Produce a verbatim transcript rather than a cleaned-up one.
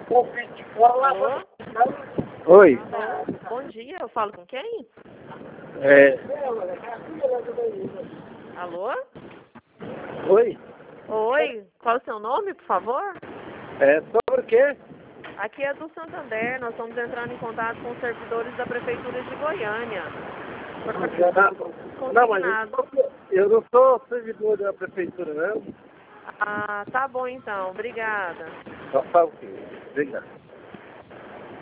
Alô? Oi. Bom dia, eu falo com quem? É. Alô? Oi. Oi, qual é o seu nome, por favor? É sobre o quê? Aqui é do Santander, nós estamos entrando em contato com os servidores da Prefeitura de Goiânia. Não, mas eu, Consignado. eu não sou servidor da prefeitura, não. Ah, tá bom então, obrigada. Só fala o quê? Obrigado.